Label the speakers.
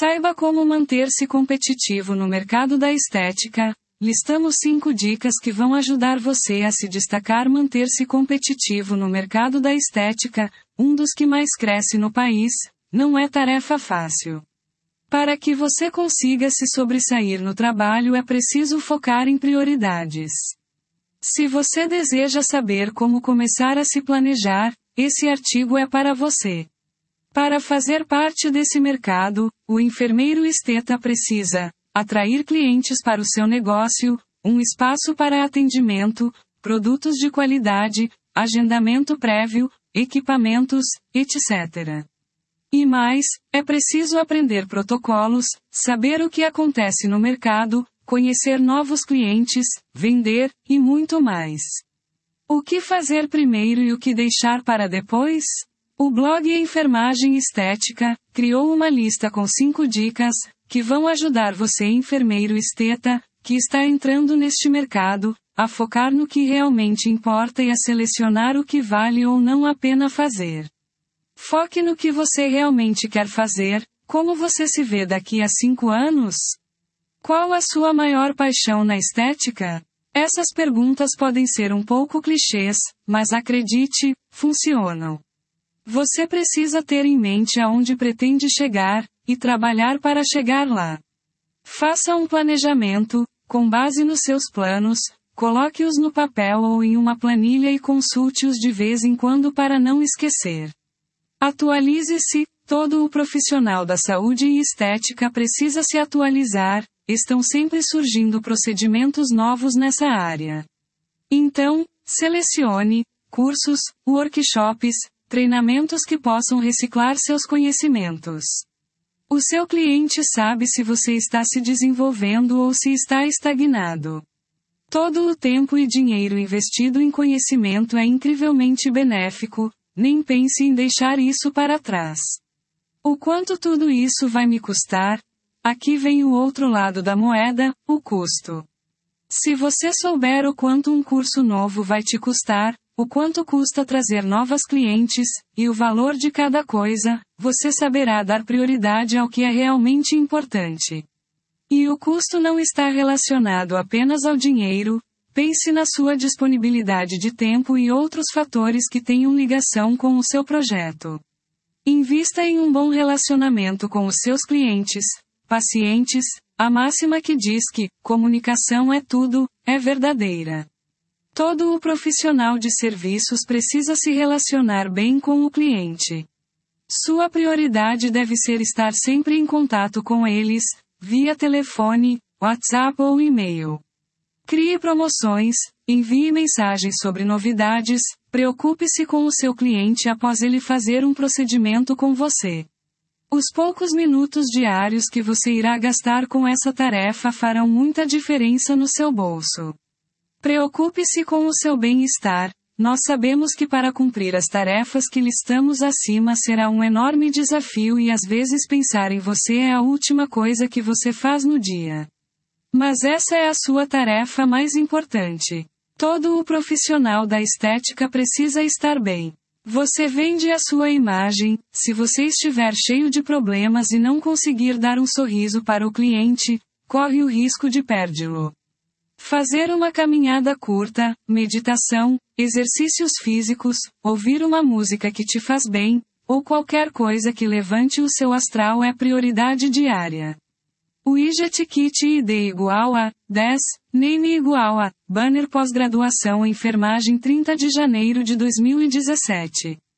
Speaker 1: Saiba como manter-se competitivo no mercado da estética. Listamos 5 dicas que vão ajudar você a se destacar, manter-se competitivo no mercado da estética, um dos que mais cresce no país. Não é tarefa fácil. Para que você consiga se sobressair no trabalho é preciso focar em prioridades. Se você deseja saber como começar a se planejar, esse artigo é para você. Para fazer parte desse mercado, o enfermeiro esteta precisa atrair clientes para o seu negócio, um espaço para atendimento, produtos de qualidade, agendamento prévio, equipamentos, etc. E mais, é preciso aprender protocolos, saber o que acontece no mercado, conhecer novos clientes, vender, e muito mais. O que fazer primeiro e o que deixar para depois? O blog Enfermagem Estética criou uma lista com 5 dicas que vão ajudar você, enfermeiro esteta, que está entrando neste mercado, a focar no que realmente importa e a selecionar o que vale ou não a pena fazer. Foque no que você realmente quer fazer. Como você se vê daqui a 5 anos? Qual a sua maior paixão na estética? Essas perguntas podem ser um pouco clichês, mas acredite, funcionam. Você precisa ter em mente aonde pretende chegar, e trabalhar para chegar lá. Faça um planejamento, com base nos seus planos, coloque-os no papel ou em uma planilha e consulte-os de vez em quando para não esquecer. Atualize-se. Todo o profissional da saúde e estética precisa se atualizar, estão sempre surgindo procedimentos novos nessa área. Então, selecione cursos, workshops, treinamentos que possam reciclar seus conhecimentos. O seu cliente sabe se você está se desenvolvendo ou se está estagnado. Todo o tempo e dinheiro investido em conhecimento é incrivelmente benéfico, nem pense em deixar isso para trás. O quanto tudo isso vai me custar? Aqui vem o outro lado da moeda, o custo. Se você souber o quanto um curso novo vai te custar, o quanto custa trazer novos clientes, e o valor de cada coisa, você saberá dar prioridade ao que é realmente importante. E o custo não está relacionado apenas ao dinheiro, pense na sua disponibilidade de tempo e outros fatores que tenham ligação com o seu projeto. Invista em um bom relacionamento com os seus clientes, pacientes. A máxima que diz que comunicação é tudo, é verdadeira. Todo o profissional de serviços precisa se relacionar bem com o cliente. Sua prioridade deve ser estar sempre em contato com eles, via telefone, WhatsApp ou e-mail. Crie promoções, envie mensagens sobre novidades, preocupe-se com o seu cliente após ele fazer um procedimento com você. Os poucos minutos diários que você irá gastar com essa tarefa farão muita diferença no seu bolso. Preocupe-se com o seu bem-estar. Nós sabemos que para cumprir as tarefas que listamos acima será um enorme desafio e às vezes pensar em você é a última coisa que você faz no dia. Mas essa é a sua tarefa mais importante. Todo o profissional da estética precisa estar bem. Você vende a sua imagem. Se você estiver cheio de problemas e não conseguir dar um sorriso para o cliente, corre o risco de perdê-lo. Fazer uma caminhada curta, meditação, exercícios físicos, ouvir uma música que te faz bem, ou qualquer coisa que levante o seu astral é prioridade diária. Widget Kit ID igual a 10, Name igual a Banner pós-graduação em enfermagem 30 de janeiro de 2017.